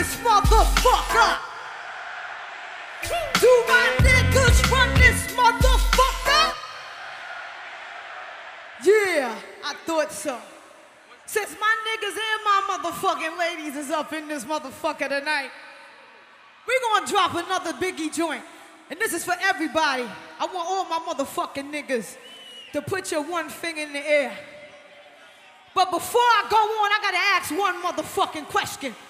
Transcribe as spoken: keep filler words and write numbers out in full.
this motherfucker? Do my niggas run this motherfucker? Yeah, I thought so. Since my niggas and my motherfucking ladies is up in this motherfucker tonight, we gonna drop another Biggie joint. And this is for everybody. I want all my motherfucking niggas to put your one finger in the air. But before I go on, I gotta ask one motherfucking question.